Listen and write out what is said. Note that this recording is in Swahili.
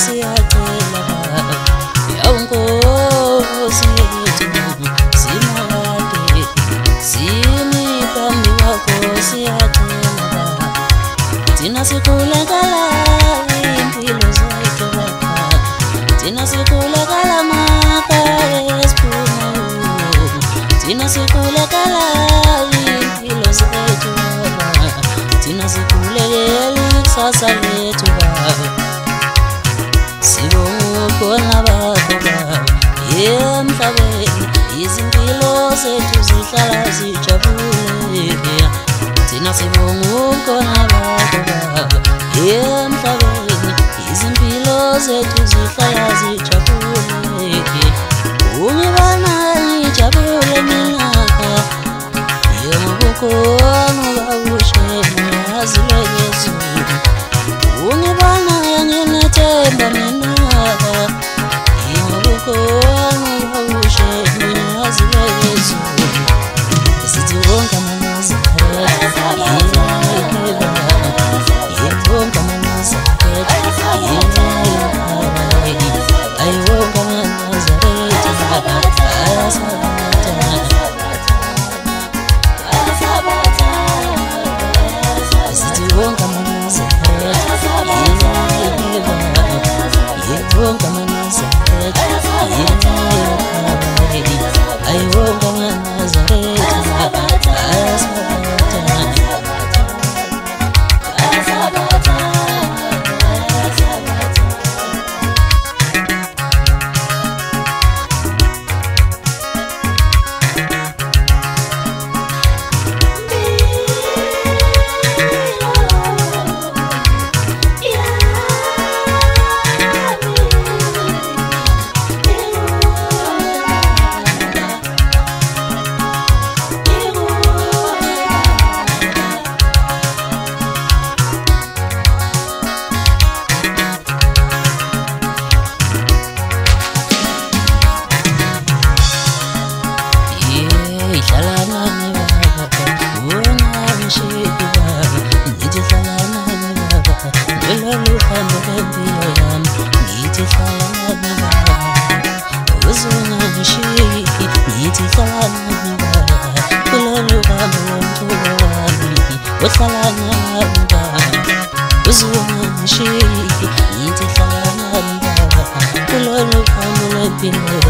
siyacela yawu Nkosi yethu simokade simi phambi kwakho siyacela thina sikhulekela impilo zethu baba thina sikhulekela amakhaya esiphuma thina sikhulekela impilo zethu baba thina sikhulekela ikusasa lethu baba sibonga khona bakho baba emhlabeni izimpilo zethu zihlala zijabule thina sibonga khona bakho baba emhlabeni izimpilo zethu zihlala zijabule ungibona ngijabule mina yembukhona babushena yazilekezo ungibona nginethemba mina yembukhona babushena yazilekezo sithi wonke amazara yonke amazara Been